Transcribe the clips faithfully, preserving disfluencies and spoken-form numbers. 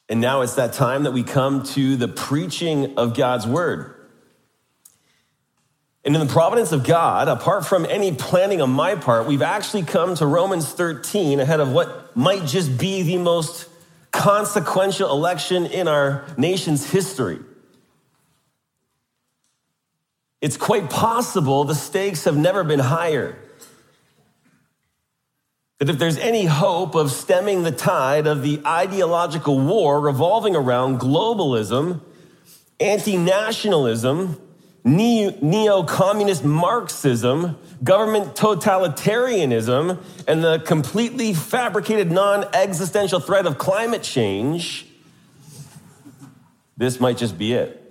And now it's that time that we come to the preaching of God's word. And in the providence of God, apart from any planning on my part, we've actually come to Romans thirteen ahead of what might just be the most consequential election in our nation's history. It's quite possible the stakes have never been higher. That if there's any hope of stemming the tide of the ideological war revolving around globalism, anti-nationalism, neo-communist Marxism, government totalitarianism, and the completely fabricated non-existential threat of climate change, this might just be it.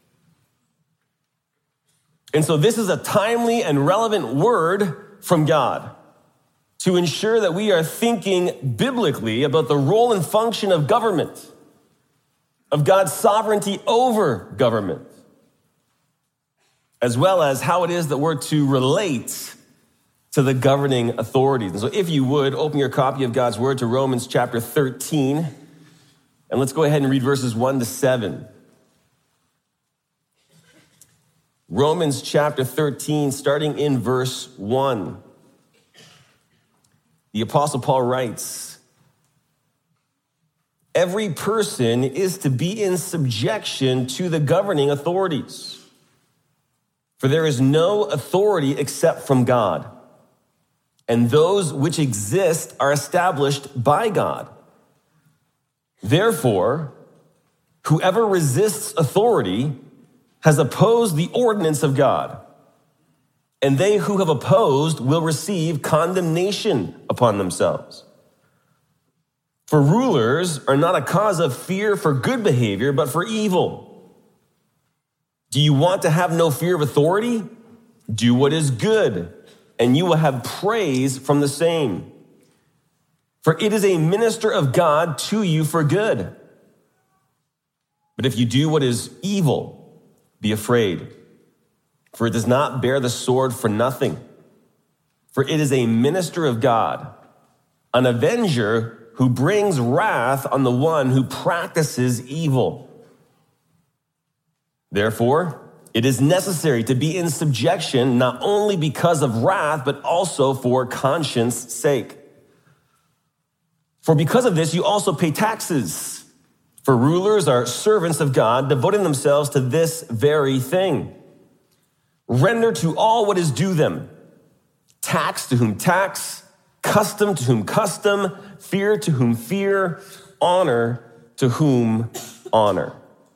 And so this is a timely and relevant word from God to ensure that we are thinking biblically about the role and function of government, of God's sovereignty over government, as well as how it is that we're to relate to the governing authorities. And so if you would, open your copy of God's word to Romans chapter thirteen, and let's go ahead and read verses one to seven. Romans chapter thirteen, starting in verse one. The Apostle Paul writes, "Every person is to be in subjection to the governing authorities. For there is no authority except from God, and those which exist are established by God. Therefore, whoever resists authority has opposed the ordinance of God, and they who have opposed will receive condemnation upon themselves. For rulers are not a cause of fear for good behavior, but for evil. Do you want to have no fear of authority? Do what is good, and you will have praise from the same. For it is a minister of God to you for good. But if you do what is evil, be afraid, for it does not bear the sword for nothing. For it is a minister of God, an avenger who brings wrath on the one who practices evil. Therefore, it is necessary to be in subjection, not only because of wrath, but also for conscience sake. For because of this, you also pay taxes. For rulers are servants of God, devoting themselves to this very thing. Render to all what is due them. Tax to whom tax, custom to whom custom, fear to whom fear, honor to whom honor."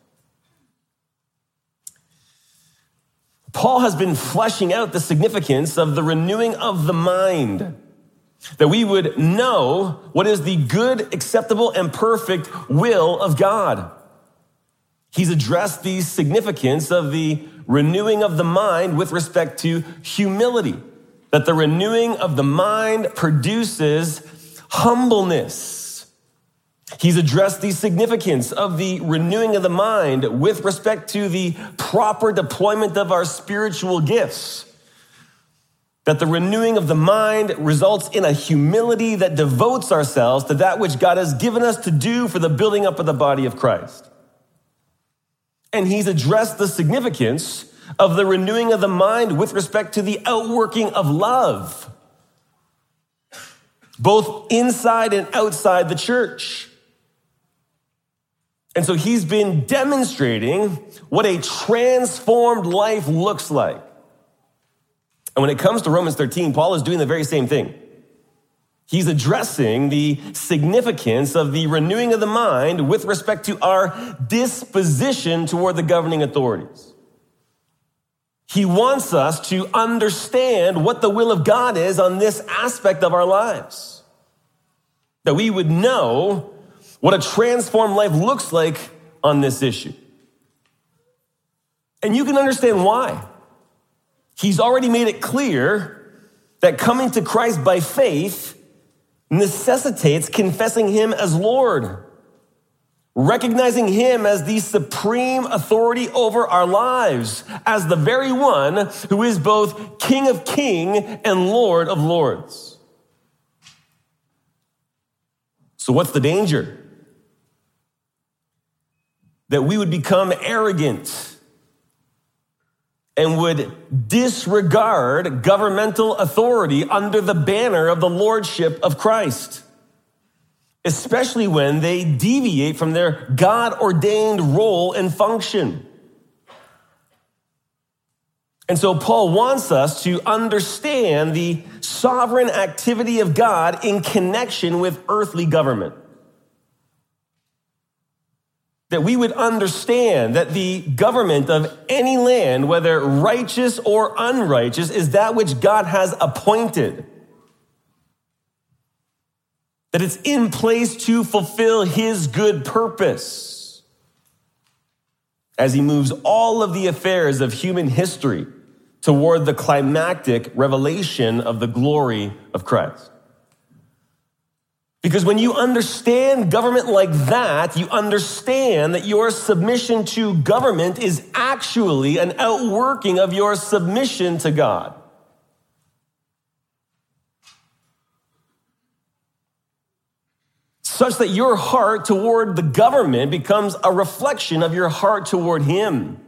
Paul has been fleshing out the significance of the renewing of the mind, that we would know what is the good, acceptable, and perfect will of God. He's addressed the significance of the renewing of the mind with respect to humility, that the renewing of the mind produces humbleness. He's addressed the significance of the renewing of the mind with respect to the proper deployment of our spiritual gifts, that the renewing of the mind results in a humility that devotes ourselves to that which God has given us to do for the building up of the body of Christ. And he's addressed the significance of the renewing of the mind with respect to the outworking of love, both inside and outside the church. And so he's been demonstrating what a transformed life looks like. And when it comes to Romans thirteen, Paul is doing the very same thing. He's addressing the significance of the renewing of the mind with respect to our disposition toward the governing authorities. He wants us to understand what the will of God is on this aspect of our lives, that we would know what a transformed life looks like on this issue. And you can understand why. He's already made it clear that coming to Christ by faith necessitates confessing him as Lord, recognizing him as the supreme authority over our lives, as the very one who is both King of Kings and Lord of Lords. So what's the danger? that we would become arrogant and would disregard governmental authority under the banner of the lordship of Christ, especially when they deviate from their God-ordained role and function. And so Paul wants us to understand the sovereign activity of God in connection with earthly government. That we would understand that the government of any land, whether righteous or unrighteous, is that which God has appointed. That it's in place to fulfill his good purpose as he moves all of the affairs of human history toward the climactic revelation of the glory of Christ. Because when you understand government like that, you understand that your submission to government is actually an outworking of your submission to God. Such that your heart toward the government becomes a reflection of your heart toward him.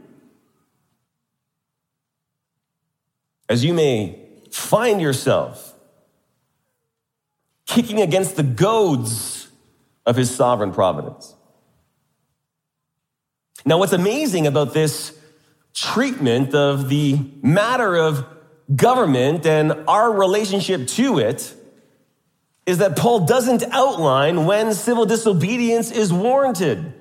As you may find yourself kicking against the goads of his sovereign providence. Now, what's amazing about this treatment of the matter of government and our relationship to it is that Paul doesn't outline when civil disobedience is warranted.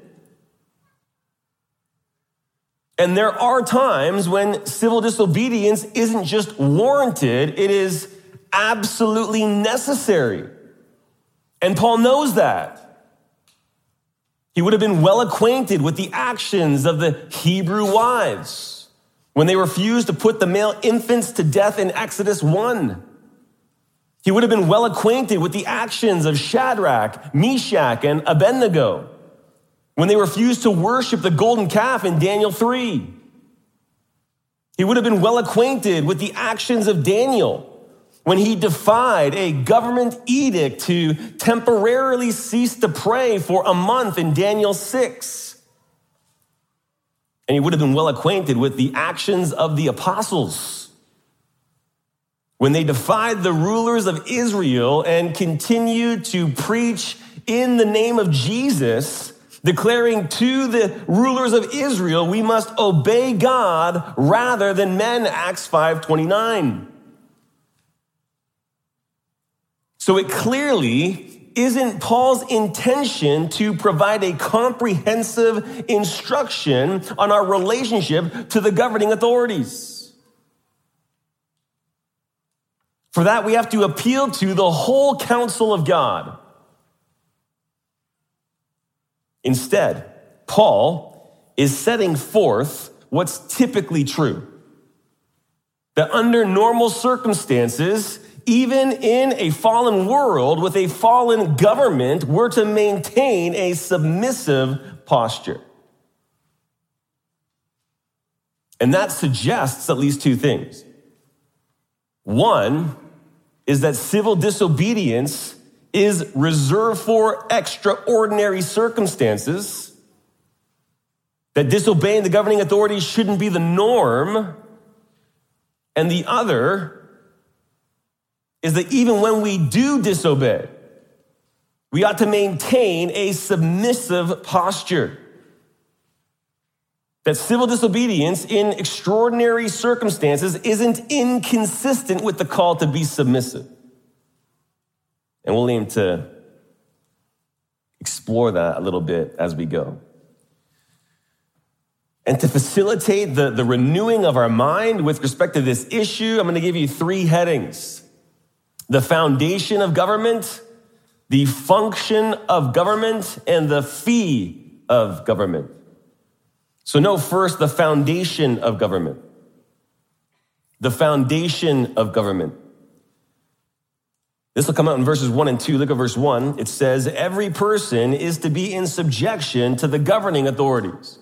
And there are times when civil disobedience isn't just warranted, it is absolutely necessary. And Paul knows that. He would have been well acquainted with the actions of the Hebrew wives when they refused to put the male infants to death in Exodus one. He would have been well acquainted with the actions of Shadrach, Meshach, and Abednego when they refused to worship the golden calf in Daniel three. He would have been well acquainted with the actions of Daniel when he defied a government edict to temporarily cease to pray for a month in Daniel six. And he would have been well acquainted with the actions of the apostles when they defied the rulers of Israel and continued to preach in the name of Jesus, declaring to the rulers of Israel, we must obey God rather than men, Acts five twenty-nine. So it clearly isn't Paul's intention to provide a comprehensive instruction on our relationship to the governing authorities. For that, we have to appeal to the whole counsel of God. Instead, Paul is setting forth what's typically true. That under normal circumstances, even in a fallen world with a fallen government, we're to maintain a submissive posture. And that suggests at least two things. One is that civil disobedience is reserved for extraordinary circumstances, that disobeying the governing authorities shouldn't be the norm. And the other is that even when we do disobey, we ought to maintain a submissive posture. That civil disobedience in extraordinary circumstances isn't inconsistent with the call to be submissive. And we'll aim to explore that a little bit as we go. And to facilitate the, the renewing of our mind with respect to this issue, I'm going to give you three headings. The foundation of government, the function of government, and the fee of government. So know first the foundation of government. The foundation of government. This will come out in verses one and two. Look at verse one. It says, every person is to be in subjection to the governing authorities.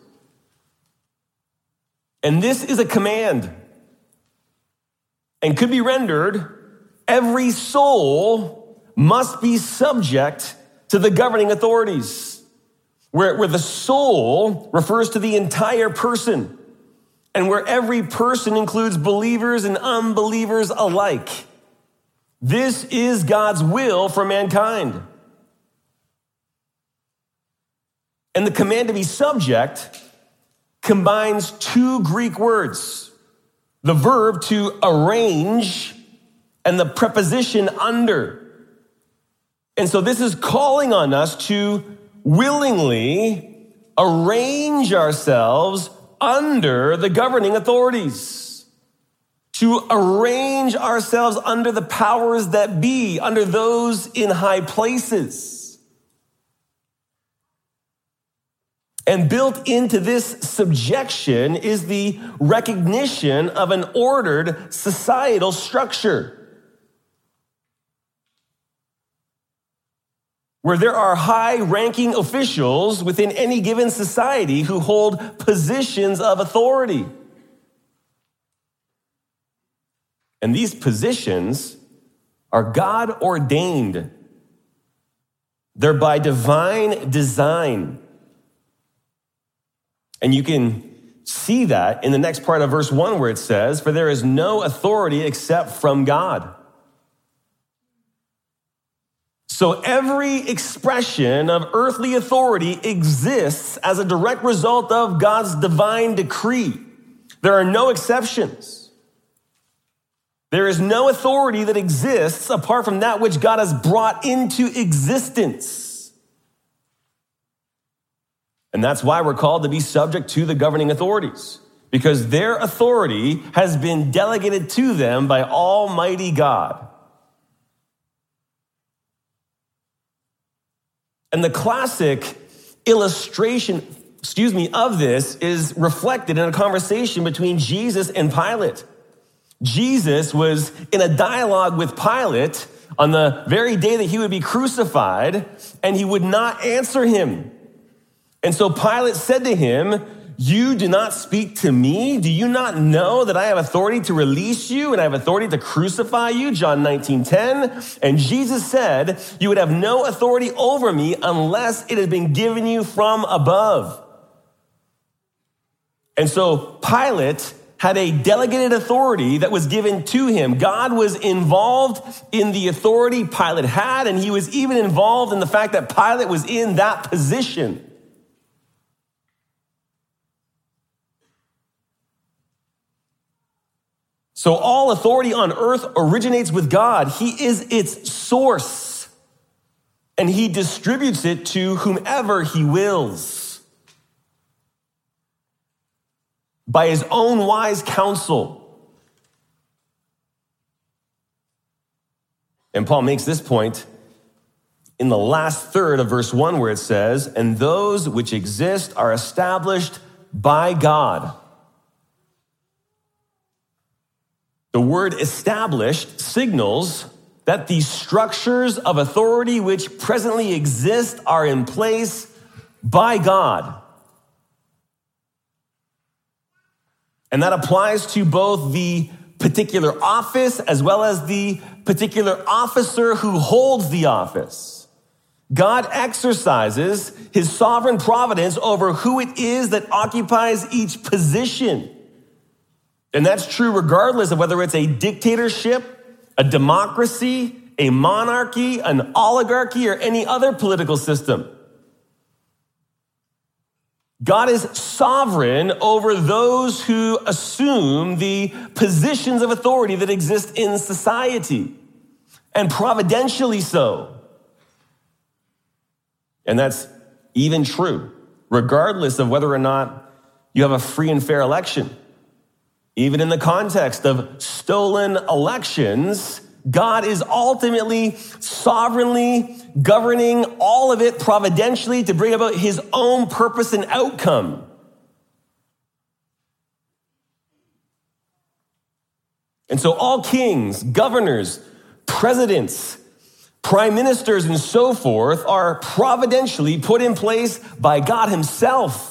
And this is a command and could be rendered, every soul must be subject to the governing authorities. where, where the soul refers to the entire person, and where every person includes believers and unbelievers alike. This is God's will for mankind. And the command to be subject combines two Greek words, the verb to arrange and the preposition under. And so this is calling on us to willingly arrange ourselves under the governing authorities, to arrange ourselves under the powers that be, under those in high places. And built into this subjection is the recognition of an ordered societal structure, where there are high-ranking officials within any given society who hold positions of authority. And these positions are God-ordained. They're by divine design. And you can see that in the next part of verse one where it says, "For there is no authority except from God." So every expression of earthly authority exists as a direct result of God's divine decree. There are no exceptions. There is no authority that exists apart from that which God has brought into existence. And that's why we're called to be subject to the governing authorities, because their authority has been delegated to them by Almighty God. And the classic illustration, excuse me, of this is reflected in a conversation between Jesus and Pilate. Jesus was in a dialogue with Pilate on the very day that he would be crucified, and he would not answer him. And so Pilate said to him, "You do not speak to me? Do you not know that I have authority to release you and I have authority to crucify you?" John nineteen ten. And Jesus said, "You would have no authority over me unless it had been given you from above." And so Pilate had a delegated authority that was given to him. God was involved in the authority Pilate had, and he was even involved in the fact that Pilate was in that position. So all authority on earth originates with God. He is its source, and he distributes it to whomever he wills by his own wise counsel. And Paul makes this point in the last third of verse one where it says, "And those which exist are established by God." The word established signals that the structures of authority which presently exist are in place by God. And that applies to both the particular office as well as the particular officer who holds the office. God exercises his sovereign providence over who it is that occupies each position. And that's true regardless of whether it's a dictatorship, a democracy, a monarchy, an oligarchy, or any other political system. God is sovereign over those who assume the positions of authority that exist in society, and providentially so. And that's even true, regardless of whether or not you have a free and fair election. Even in the context of stolen elections, God is ultimately, sovereignly governing all of it providentially to bring about his own purpose and outcome. And so all kings, governors, presidents, prime ministers, and so forth are providentially put in place by God himself.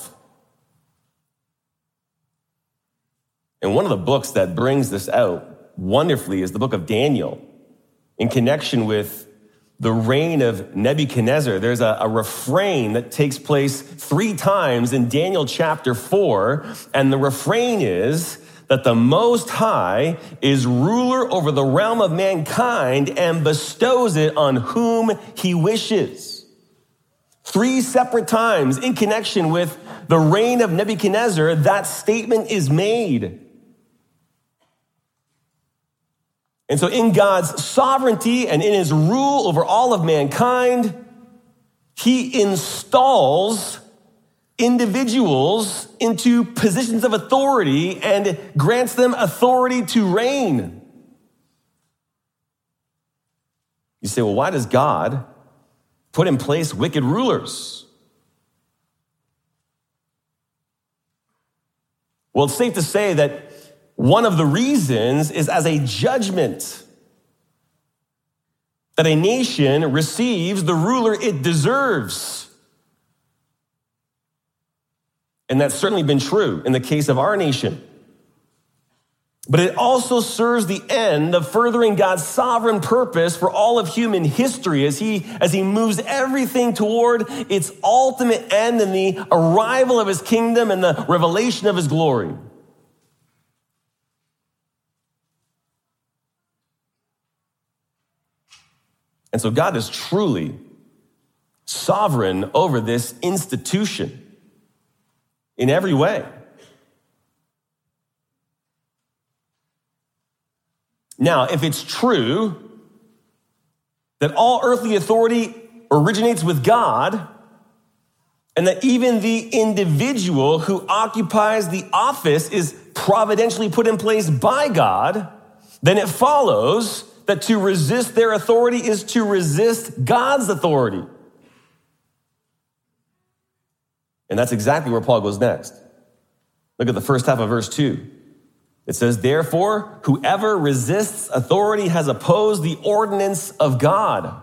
And one of the books that brings this out wonderfully is the book of Daniel, in connection with the reign of Nebuchadnezzar, there's a, a refrain that takes place three times in Daniel chapter four. And the refrain is that the Most High is ruler over the realm of mankind and bestows it on whom he wishes. Three separate times in connection with the reign of Nebuchadnezzar, that statement is made. And so in God's sovereignty and in his rule over all of mankind, he installs individuals into positions of authority and grants them authority to reign. You say, well, why does God put in place wicked rulers? Well, it's safe to say that one of the reasons is as a judgment that a nation receives the ruler it deserves. And that's certainly been true in the case of our nation. But it also serves the end of furthering God's sovereign purpose for all of human history as he, as he moves everything toward its ultimate end in the arrival of his kingdom and the revelation of his glory. And so God is truly sovereign over this institution in every way. Now, if it's true that all earthly authority originates with God, and that even the individual who occupies the office is providentially put in place by God, then it follows that to resist their authority is to resist God's authority. And that's exactly where Paul goes next. Look at the first half of verse two. It says, therefore, whoever resists authority has opposed the ordinance of God.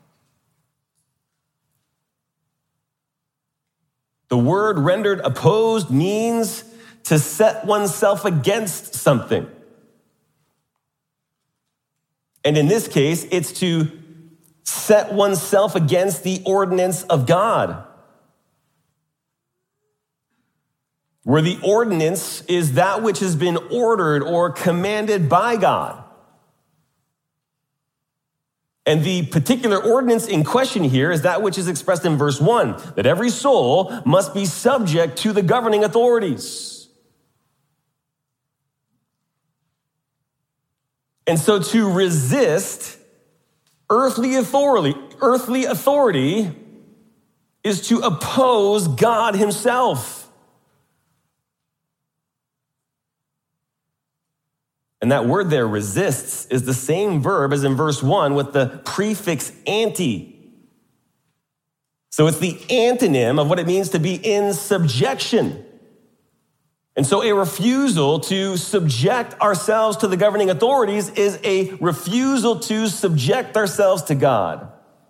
The word rendered opposed means to set oneself against something. And in this case, it's to set oneself against the ordinance of God. Where the ordinance is that which has been ordered or commanded by God. And the particular ordinance in question here is that which is expressed in verse one, that every soul must be subject to the governing authorities. And so to resist earthly authority, earthly authority is to oppose God himself. And that word there, resists, is the same verb as in verse one with the prefix anti. So it's the antonym of what it means to be in subjection. And so a refusal to subject ourselves to the governing authorities is a refusal to subject ourselves to God.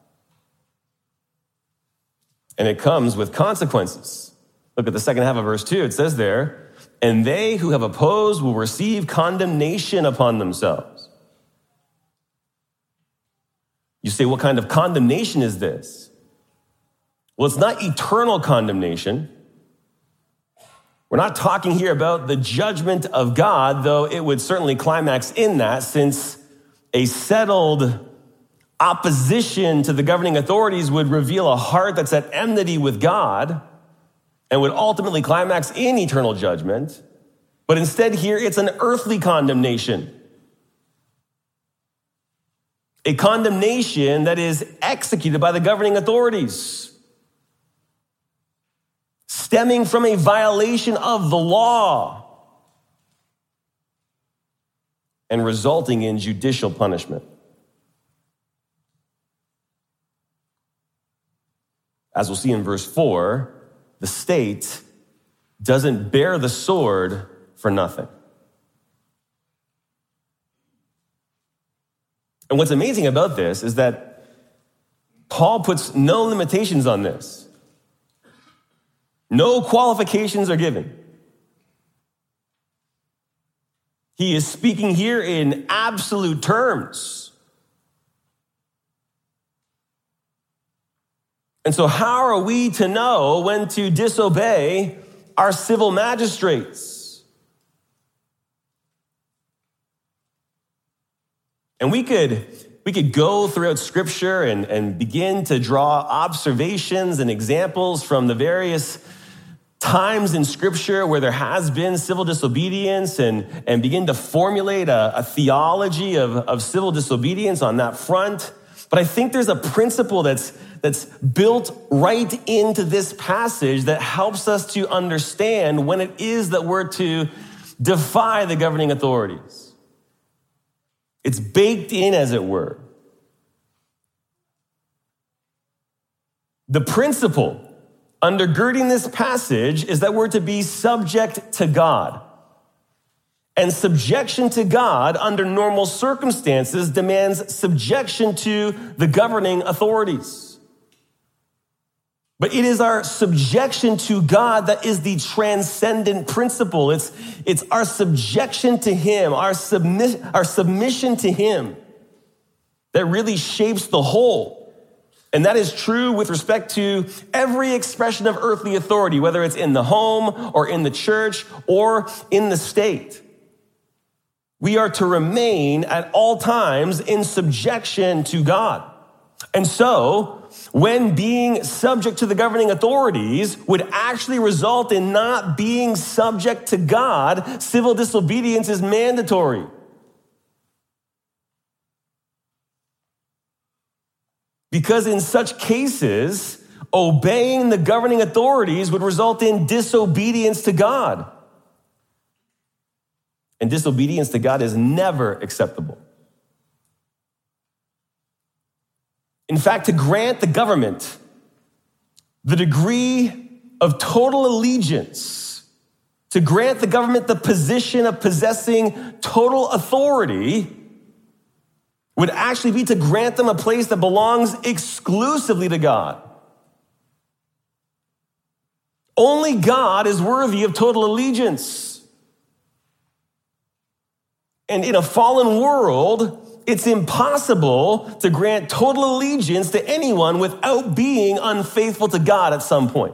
And it comes with consequences. Look at the second half of verse two. It says there, and they who have opposed will receive condemnation upon themselves. You say, what kind of condemnation is this? Well, it's not eternal condemnation. We're not talking here about the judgment of God, though it would certainly climax in that, since a settled opposition to the governing authorities would reveal a heart that's at enmity with God and would ultimately climax in eternal judgment. But instead here, it's an earthly condemnation. A condemnation that is executed by the governing authorities, stemming from a violation of the law and resulting in judicial punishment. As we'll see in verse four, the state doesn't bear the sword for nothing. And what's amazing about this is that Paul puts no limitations on this. No qualifications are given. He is speaking here in absolute terms. And so how are we to know when to disobey our civil magistrates? And we could, we could go throughout Scripture and, and begin to draw observations and examples from the various times in Scripture where there has been civil disobedience and, and begin to formulate a, a theology of, of civil disobedience on that front. But I think there's a principle that's, that's built right into this passage that helps us to understand when it is that we're to defy the governing authorities. It's baked in, as it were. The principle undergirding this passage is that we're to be subject to God. And subjection to God under normal circumstances demands subjection to the governing authorities. But it is our subjection to God that is the transcendent principle. It's, it's our subjection to Him, our, submit, our submission to Him that really shapes the whole. And that is true with respect to every expression of earthly authority, whether it's in the home or in the church or in the state. We are to remain at all times in subjection to God. And so, when being subject to the governing authorities would actually result in not being subject to God, civil disobedience is mandatory. Because in such cases, obeying the governing authorities would result in disobedience to God. And disobedience to God is never acceptable. In fact, to grant the government the degree of total allegiance, to grant the government the position of possessing total authority, would actually be to grant them a place that belongs exclusively to God. Only God is worthy of total allegiance. And in a fallen world, it's impossible to grant total allegiance to anyone without being unfaithful to God at some point.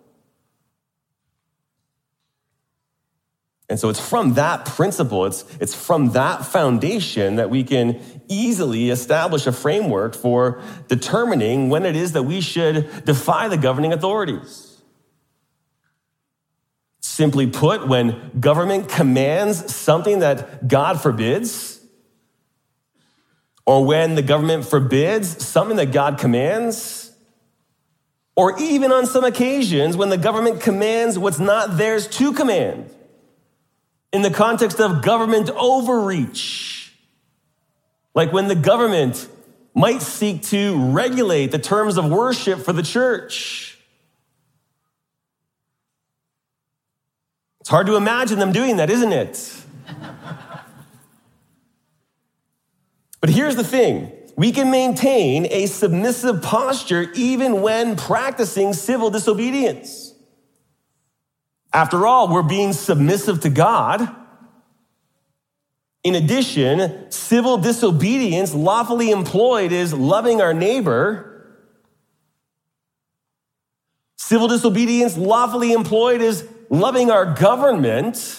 And so it's from that principle, it's, it's from that foundation that we can easily establish a framework for determining when it is that we should defy the governing authorities. Simply put, when government commands something that God forbids, or when the government forbids something that God commands, or even on some occasions when the government commands what's not theirs to command, in the context of government overreach, like when the government might seek to regulate the terms of worship for the church. It's hard to imagine them doing that, isn't it? But here's the thing. We can maintain a submissive posture even when practicing civil disobedience. After all, we're being submissive to God. In addition, civil disobedience lawfully employed is loving our neighbor. Civil disobedience lawfully employed is loving our government.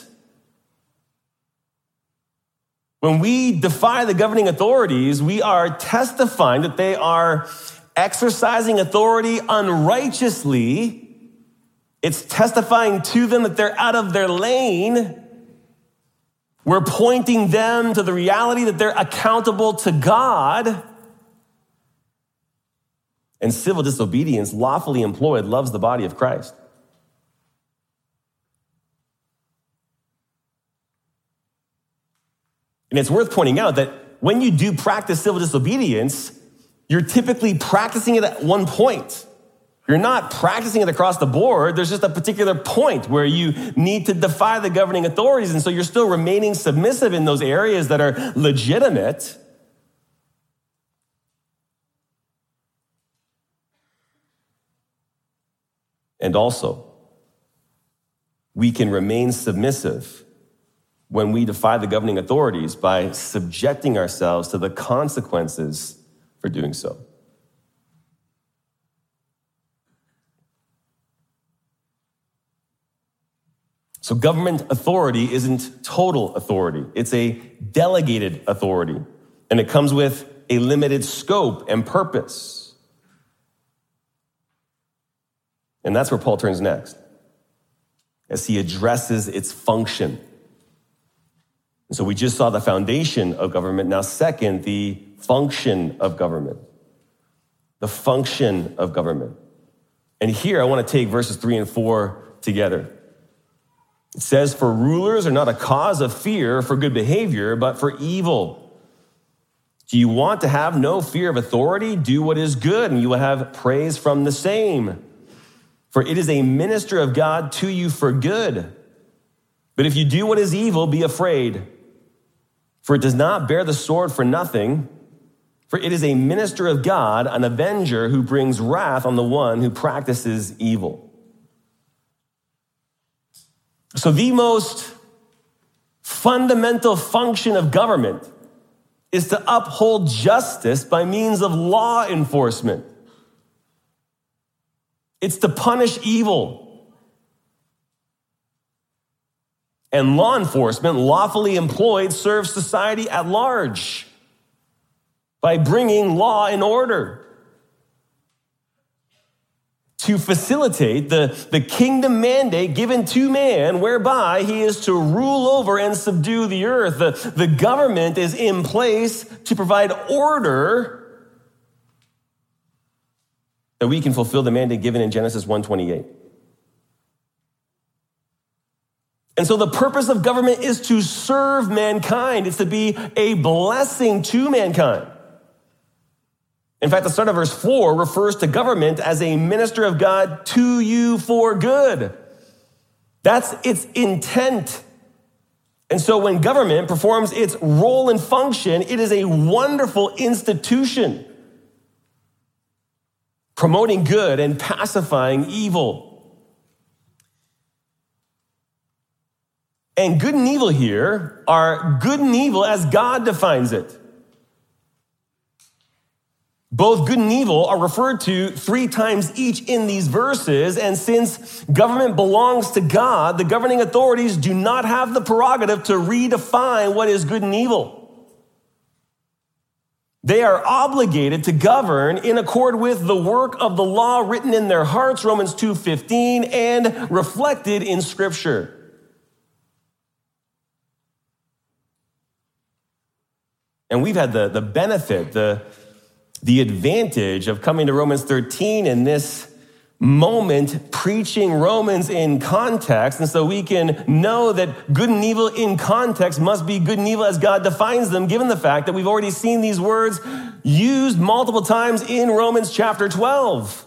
When we defy the governing authorities, we are testifying that they are exercising authority unrighteously. It's testifying to them that they're out of their lane. We're pointing them to the reality that they're accountable to God. And civil disobedience, lawfully employed, loves the body of Christ. And it's worth pointing out that when you do practice civil disobedience, you're typically practicing it at one point. You're not practicing it across the board. There's just a particular point where you need to defy the governing authorities. And so you're still remaining submissive in those areas that are legitimate. And also, we can remain submissive when we defy the governing authorities by subjecting ourselves to the consequences for doing so. So government authority isn't total authority. It's a delegated authority, and it comes with a limited scope and purpose. And that's where Paul turns next, as he addresses its function. And so we just saw the foundation of government. Now, second, the function of government. The function of government. And here I want to take verses three and four together. It says, "For rulers are not a cause of fear for good behavior, but for evil. Do you want to have no fear of authority? Do what is good, and you will have praise from the same. For it is a minister of God to you for good. But if you do what is evil, be afraid. For it does not bear the sword for nothing. For it is a minister of God, an avenger who brings wrath on the one who practices evil." So the most fundamental function of government is to uphold justice by means of law enforcement. It's to punish evil. And law enforcement, lawfully employed, serves society at large by bringing law and order, to facilitate the, the kingdom mandate given to man, whereby he is to rule over and subdue the earth. The, the government is in place to provide order that we can fulfill the mandate given in Genesis one twenty-eight. And so the purpose of government is to serve mankind. It's to be a blessing to mankind. In fact, the start of verse four refers to government as a minister of God to you for good. That's its intent. And so when government performs its role and function, it is a wonderful institution, promoting good and pacifying evil. And good and evil here are good and evil as God defines it. Both good and evil are referred to three times each in these verses, and since government belongs to God, the governing authorities do not have the prerogative to redefine what is good and evil. They are obligated to govern in accord with the work of the law written in their hearts, Romans two fifteen, and reflected in Scripture. And we've had the, the benefit, the The advantage of coming to Romans thirteen in this moment, preaching Romans in context. And so we can know that good and evil in context must be good and evil as God defines them, given the fact that we've already seen these words used multiple times in Romans chapter twelve.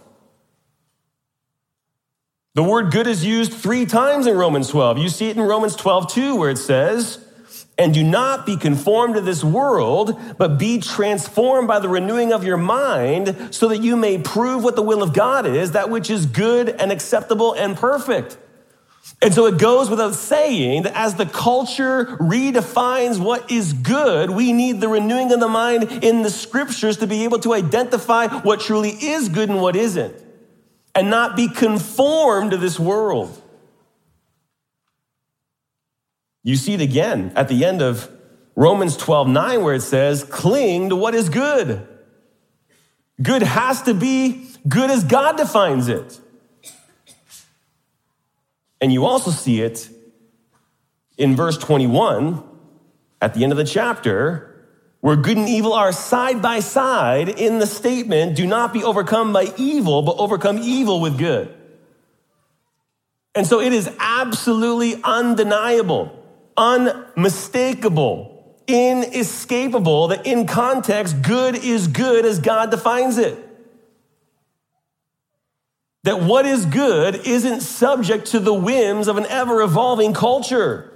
The word good is used three times in Romans twelve. You see it in Romans twelve two, where it says, "And do not be conformed to this world, but be transformed by the renewing of your mind, so that you may prove what the will of God is, that which is good and acceptable and perfect." And so it goes without saying that as the culture redefines what is good, we need the renewing of the mind in the Scriptures to be able to identify what truly is good and what isn't, and not be conformed to this world. You see it again at the end of Romans twelve nine, where it says, "Cling to what is good." Good has to be good as God defines it. And you also see it in verse twenty-one, at the end of the chapter, where good and evil are side by side in the statement, "Do not be overcome by evil, but overcome evil with good." And so it is absolutely undeniable, unmistakable, inescapable that in context, good is good as God defines it. That what is good isn't subject to the whims of an ever-evolving culture.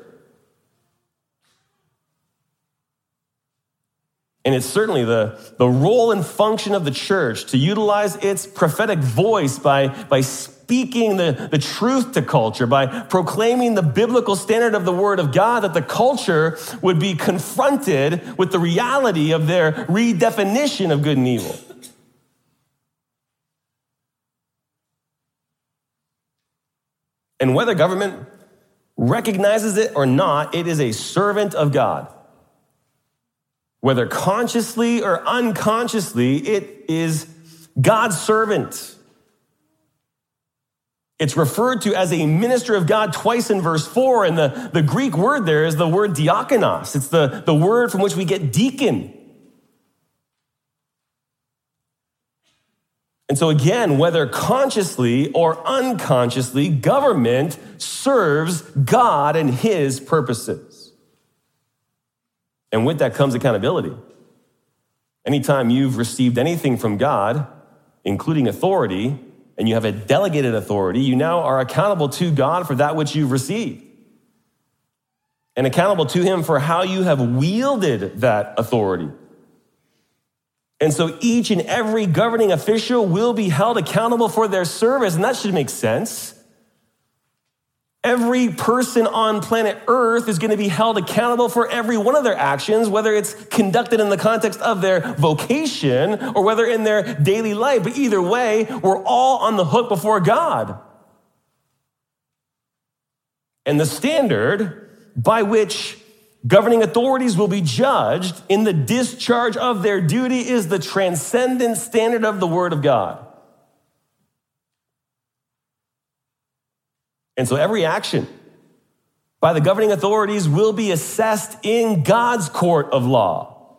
And it's certainly the, the role and function of the church to utilize its prophetic voice by, by speaking the, the truth to culture, by proclaiming the biblical standard of the Word of God, that the culture would be confronted with the reality of their redefinition of good and evil. And whether government recognizes it or not, it is a servant of God. Whether consciously or unconsciously, it is God's servant. It's referred to as a minister of God twice in verse four, and the, the Greek word there is the word diakonos. It's the, the word from which we get deacon. And so again, whether consciously or unconsciously, government serves God and his purposes. And with that comes accountability. Anytime you've received anything from God, including authority, and you have a delegated authority, you now are accountable to God for that which you've received. And accountable to him for how you have wielded that authority. And so each and every governing official will be held accountable for their service, and that should make sense. Every person on planet Earth is going to be held accountable for every one of their actions, whether it's conducted in the context of their vocation or whether in their daily life. But either way, we're all on the hook before God. And the standard by which governing authorities will be judged in the discharge of their duty is the transcendent standard of the Word of God. And so every action by the governing authorities will be assessed in God's court of law.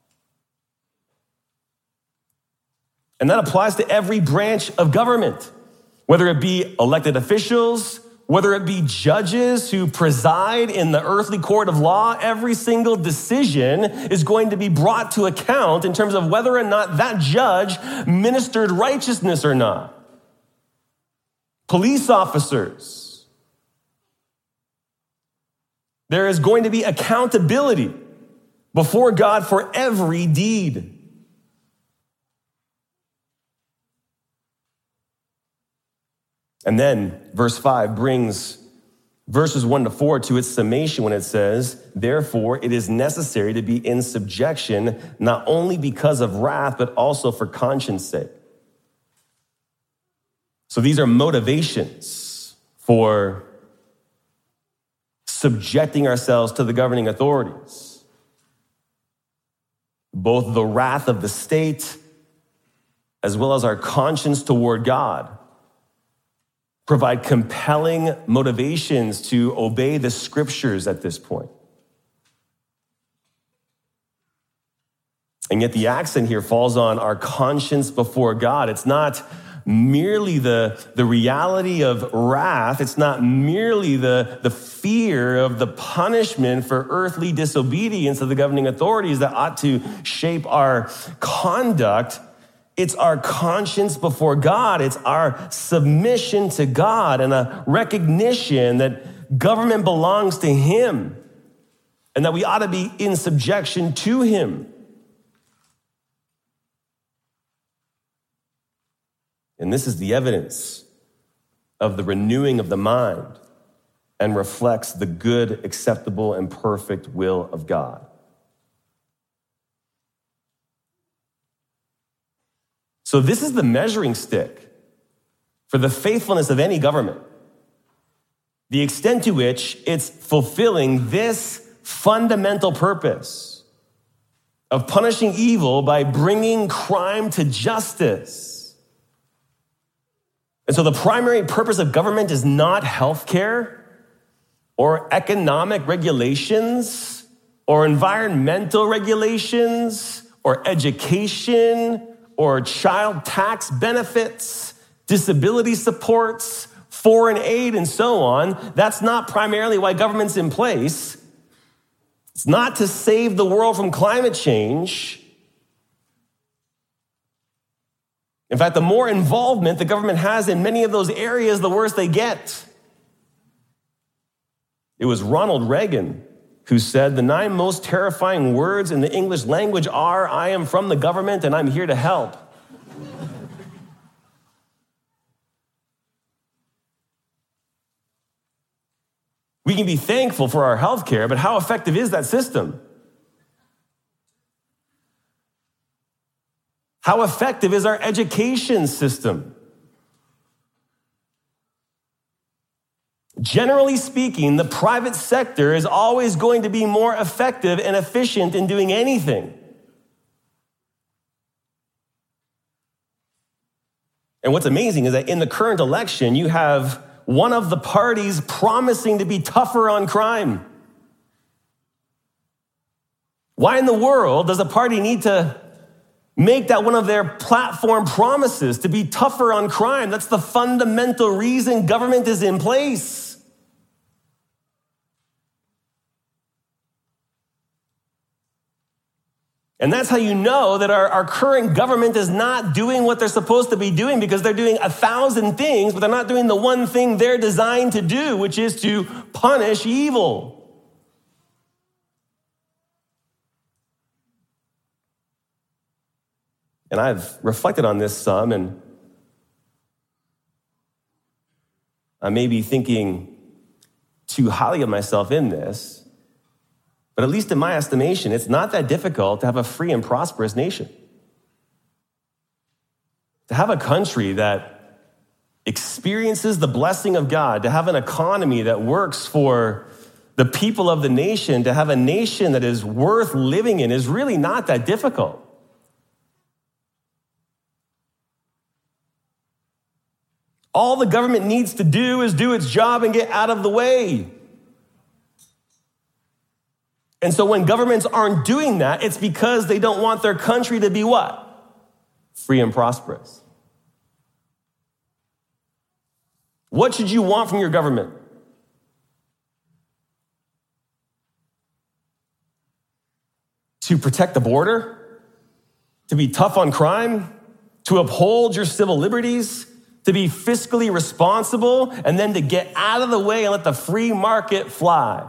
And that applies to every branch of government, whether it be elected officials, whether it be judges who preside in the earthly court of law. Every single decision is going to be brought to account in terms of whether or not that judge ministered righteousness or not. Police officers. There is going to be accountability before God for every deed. And then verse five brings verses one to four to its summation when it says, therefore, it is necessary to be in subjection, not only because of wrath, but also for conscience sake. So these are motivations for subjecting ourselves to the governing authorities. Both the wrath of the state, as well as our conscience toward God, provide compelling motivations to obey the scriptures at this point. And yet the accent here falls on our conscience before God. It's not merely the, the reality of wrath. It's not merely the, the fear of the punishment for earthly disobedience of the governing authorities that ought to shape our conduct. It's our conscience before God. It's our submission to God and a recognition that government belongs to him and that we ought to be in subjection to him. And this is the evidence of the renewing of the mind and reflects the good, acceptable, and perfect will of God. So this is the measuring stick for the faithfulness of any government, the extent to which it's fulfilling this fundamental purpose of punishing evil by bringing crime to justice. And so the primary purpose of government is not healthcare or economic regulations or environmental regulations or education or child tax benefits, disability supports, foreign aid, and so on. That's not primarily why government's in place. It's not to save the world from climate change. In fact, the more involvement the government has in many of those areas, the worse they get. It was Ronald Reagan who said, the nine most terrifying words in the English language are, I am from the government and I'm here to help. We can be thankful for our health care, but how effective is that system? How effective is our education system? Generally speaking, the private sector is always going to be more effective and efficient in doing anything. And what's amazing is that in the current election, you have one of the parties promising to be tougher on crime. Why in the world does a party need to make that one of their platform promises, to be tougher on crime? That's the fundamental reason government is in place. And that's how you know that our, our current government is not doing what they're supposed to be doing, because they're doing a thousand things, but they're not doing the one thing they're designed to do, which is to punish evil. And I've reflected on this some, and I may be thinking too highly of myself in this, but at least in my estimation, it's not that difficult to have a free and prosperous nation. To have a country that experiences the blessing of God, to have an economy that works for the people of the nation, to have a nation that is worth living in, is really not that difficult. All the government needs to do is do its job and get out of the way. And so when governments aren't doing that, it's because they don't want their country to be what? Free and prosperous. What should you want from your government? To protect the border? To be tough on crime? To uphold your civil liberties? To be fiscally responsible? And then to get out of the way and let the free market fly?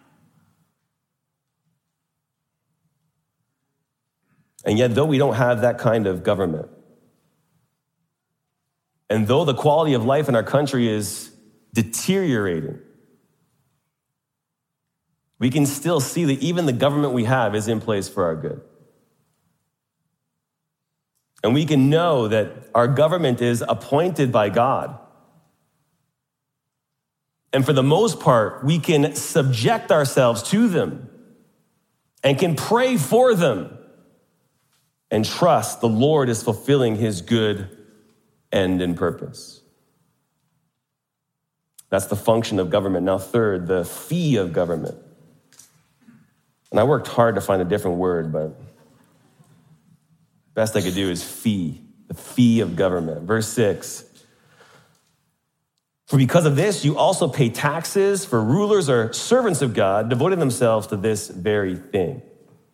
And yet, though we don't have that kind of government, and though the quality of life in our country is deteriorating, we can still see that even the government we have is in place for our good. And we can know that our government is appointed by God. And for the most part, we can subject ourselves to them and can pray for them and trust the Lord is fulfilling his good end and purpose. That's the function of government. Now, third, the fee of government. And I worked hard to find a different word, but best I could do is fee, the fee of government. Verse six. For because of this, you also pay taxes, for rulers are servants of God, devoting themselves to this very thing.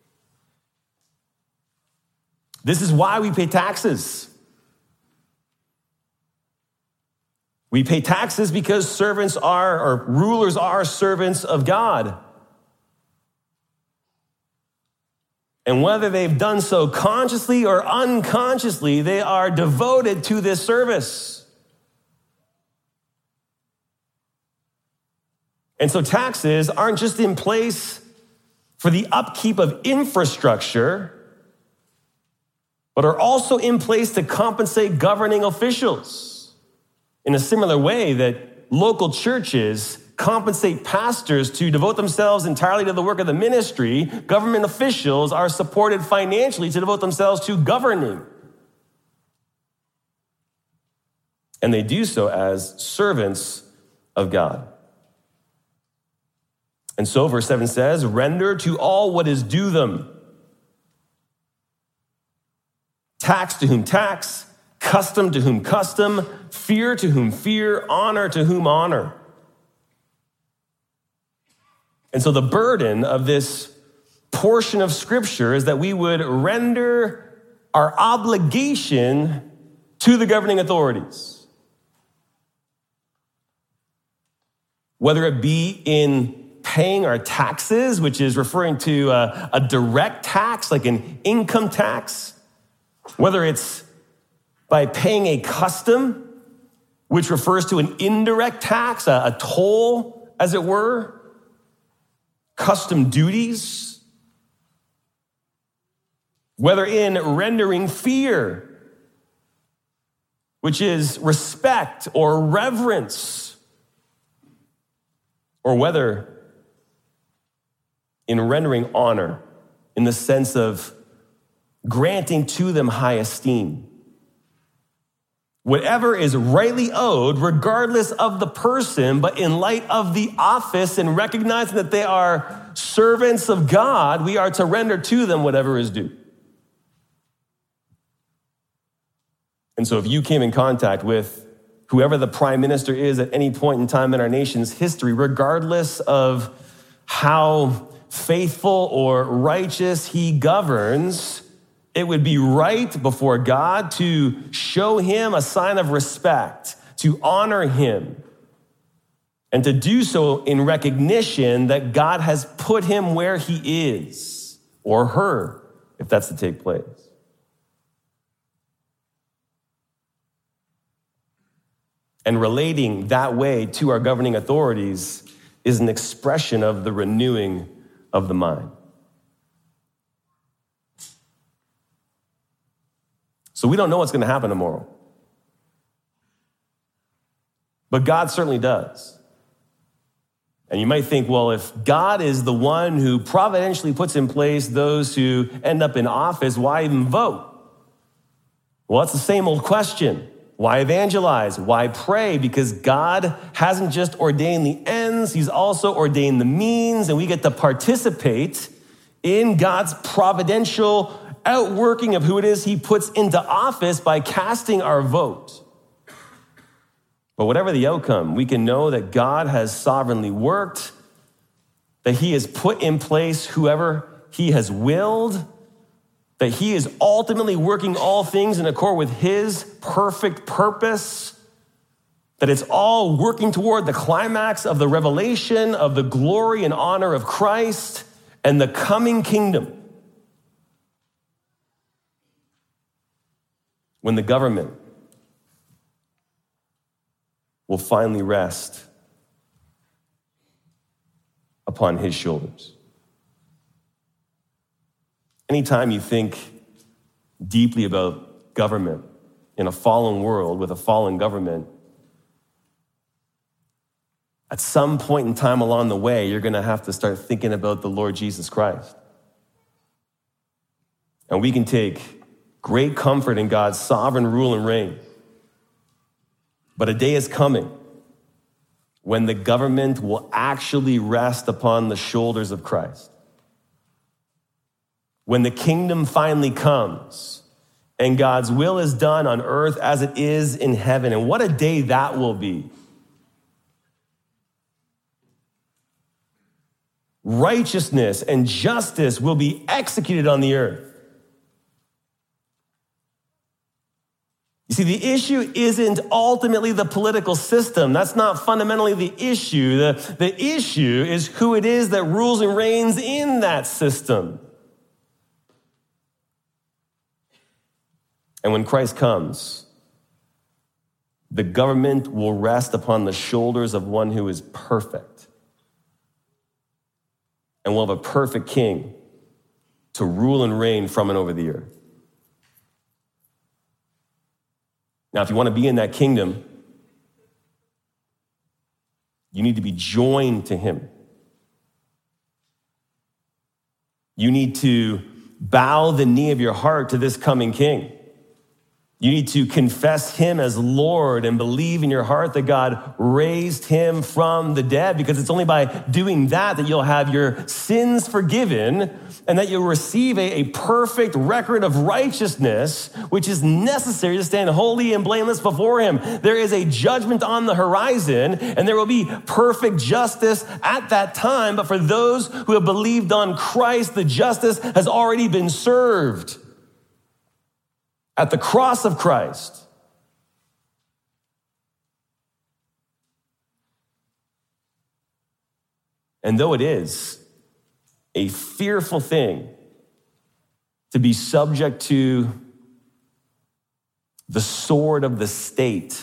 This is why we pay taxes. We pay taxes because servants are, or rulers are servants of God. And whether they've done so consciously or unconsciously, they are devoted to this service. And so taxes aren't just in place for the upkeep of infrastructure, but are also in place to compensate governing officials. In a similar way that local churches compensate pastors to devote themselves entirely to the work of the ministry, government officials are supported financially to devote themselves to governing. And they do so as servants of God. And so verse seven says, render to all what is due them. Tax to whom tax, custom to whom custom, fear to whom fear, honor to whom honor. And so the burden of this portion of Scripture is that we would render our obligation to the governing authorities. Whether it be in paying our taxes, which is referring to a, a direct tax, like an income tax, whether it's by paying a custom, which refers to an indirect tax, a, a toll, as it were, custom duties, whether in rendering fear, which is respect or reverence, or whether in rendering honor in the sense of granting to them high esteem. Whatever is rightly owed, regardless of the person, but in light of the office and recognizing that they are servants of God, we are to render to them whatever is due. And so if you came in contact with whoever the prime minister is at any point in time in our nation's history, regardless of how faithful or righteous he governs, it would be right before God to show him a sign of respect, to honor him, and to do so in recognition that God has put him where he is, or her, if that's to take place. And relating that way to our governing authorities is an expression of the renewing of the mind. So we don't know what's going to happen tomorrow. But God certainly does. And you might think, well, if God is the one who providentially puts in place those who end up in office, why even vote? Well, it's the same old question. Why evangelize? Why pray? Because God hasn't just ordained the ends, he's also ordained the means, and we get to participate in God's providential outworking of who it is he puts into office by casting our vote. But whatever the outcome, we can know that God has sovereignly worked, that he has put in place whoever he has willed, that he is ultimately working all things in accord with his perfect purpose, that it's all working toward the climax of the revelation of the glory and honor of Christ and the coming kingdom. When the government will finally rest upon his shoulders. Anytime you think deeply about government in a fallen world with a fallen government, at some point in time along the way, you're going to have to start thinking about the Lord Jesus Christ. And we can take great comfort in God's sovereign rule and reign. But a day is coming when the government will actually rest upon the shoulders of Christ. When the kingdom finally comes and God's will is done on earth as it is in heaven. And what a day that will be. Righteousness and justice will be executed on the earth. You see, the issue isn't ultimately the political system. That's not fundamentally the issue. The, the issue is who it is that rules and reigns in that system. And when Christ comes, the government will rest upon the shoulders of one who is perfect. And we'll have a perfect king to rule and reign from and over the earth. Now, if you want to be in that kingdom, you need to be joined to him. You need to bow the knee of your heart to this coming king. You need to confess him as Lord and believe in your heart that God raised him from the dead, because it's only by doing that that you'll have your sins forgiven and that you'll receive a, a perfect record of righteousness, which is necessary to stand holy and blameless before him. There is a judgment on the horizon, and there will be perfect justice at that time. But for those who have believed on Christ, the justice has already been served at the cross of Christ. And though it is a fearful thing to be subject to the sword of the state,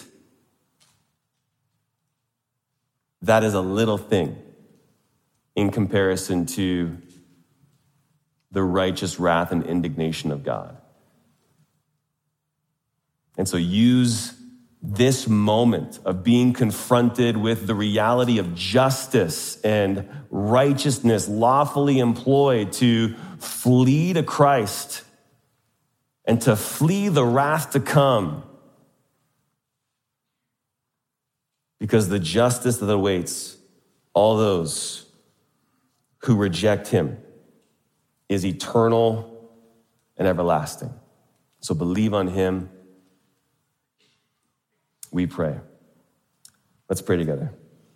that is a little thing in comparison to the righteous wrath and indignation of God. And so use this moment of being confronted with the reality of justice and righteousness lawfully employed to flee to Christ and to flee the wrath to come, because the justice that awaits all those who reject him is eternal and everlasting. So believe on him, we pray. Let's pray together.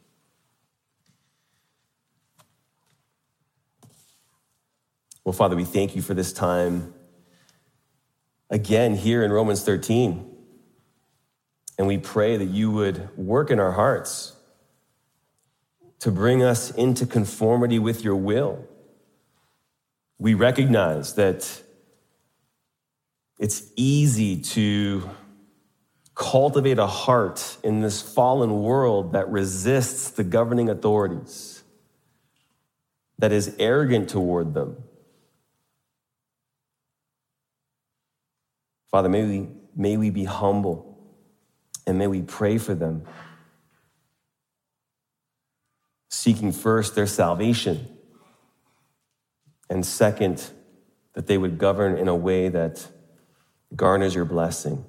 Well, Father, we thank you for this time again here in Romans thirteen. And we pray that you would work in our hearts to bring us into conformity with your will. We recognize that it's easy to cultivate a heart in this fallen world that resists the governing authorities, that is arrogant toward them. Father, may we, may we be humble, and may we pray for them, seeking first their salvation, and second, that they would govern in a way that garners your blessing.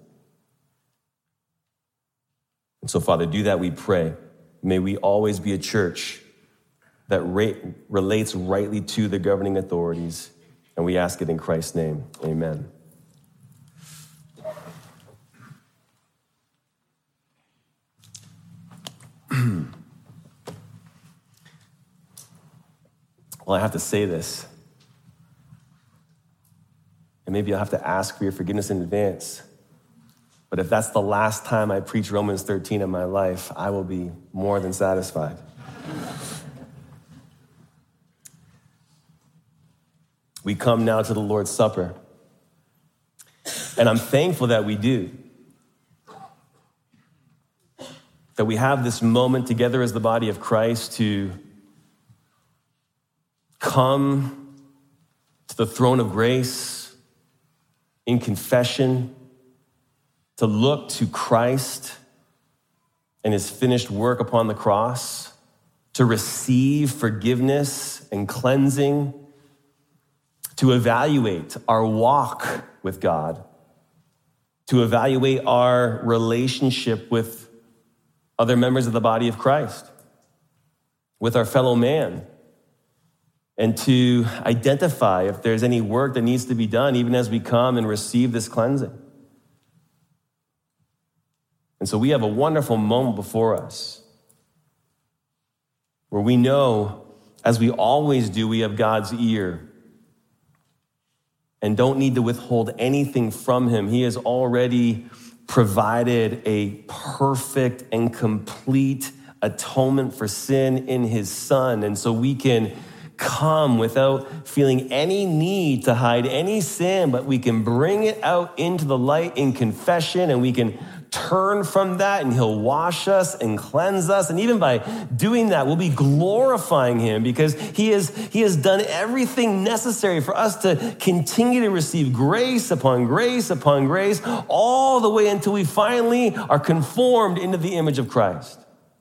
And so, Father, do that, we pray. May we always be a church that re- relates rightly to the governing authorities, and we ask it in Christ's name. Amen. Well, I have to say this, and maybe I'll have to ask for your forgiveness in advance. But if that's the last time I preach Romans thirteen in my life, I will be more than satisfied. We come now to the Lord's Supper, and I'm thankful that we do. That we have this moment together as the body of Christ to come to the throne of grace in confession, to look to Christ and his finished work upon the cross, to receive forgiveness and cleansing, to evaluate our walk with God, to evaluate our relationship with other members of the body of Christ, with our fellow man, and to identify if there's any work that needs to be done, even as we come and receive this cleansing. And so we have a wonderful moment before us where we know, as we always do, we have God's ear and don't need to withhold anything from him. He has already provided a perfect and complete atonement for sin in his Son. And so we can come without feeling any need to hide any sin, but we can bring it out into the light in confession, and we can turn from that, and he'll wash us and cleanse us. And even by doing that, we'll be glorifying him, because he has, he has done everything necessary for us to continue to receive grace upon grace upon grace, all the way until we finally are conformed into the image of Christ.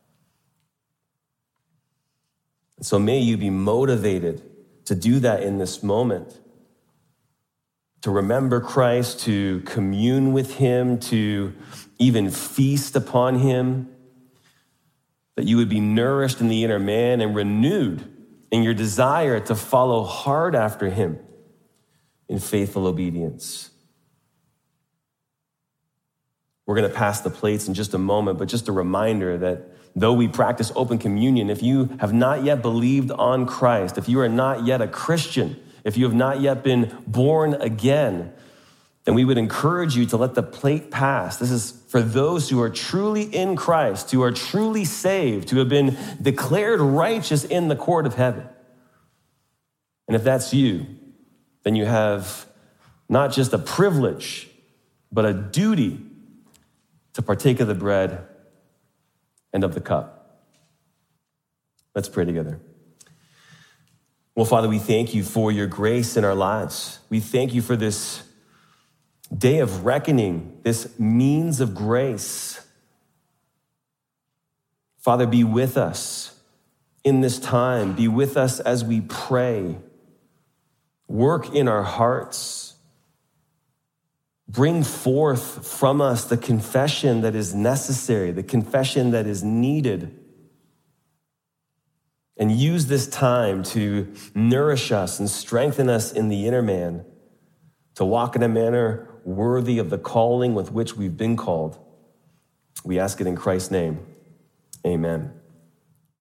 So may you be motivated to do that in this moment, to remember Christ, to commune with him, to even feast upon him, that you would be nourished in the inner man and renewed in your desire to follow hard after him in faithful obedience. We're going to pass the plates in just a moment, but just a reminder that though we practice open communion, if you have not yet believed on Christ, if you are not yet a Christian, if you have not yet been born again, then we would encourage you to let the plate pass. This is for those who are truly in Christ, who are truly saved, who have been declared righteous in the court of heaven. And if that's you, then you have not just a privilege, but a duty to partake of the bread and of the cup. Let's pray together. Well, Father, we thank you for your grace in our lives. We thank you for this day of reckoning, this means of grace Father, be with us in this time. Be with us as we pray. Work in our hearts. Bring forth from us the confession that is necessary, the confession that is needed. And use this time to nourish us and strengthen us in the inner man, to walk in a manner worthy of the calling with which we've been called. We ask it in Christ's name. Amen.